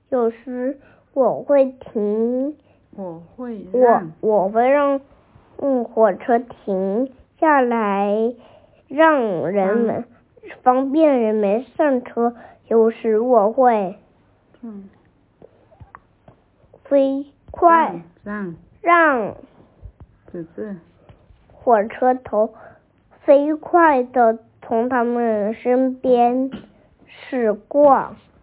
有时我会停， 我会让火车停下来，让人们方便人们上车。有时我会飞快让火车头飞快地从他们身边驶过。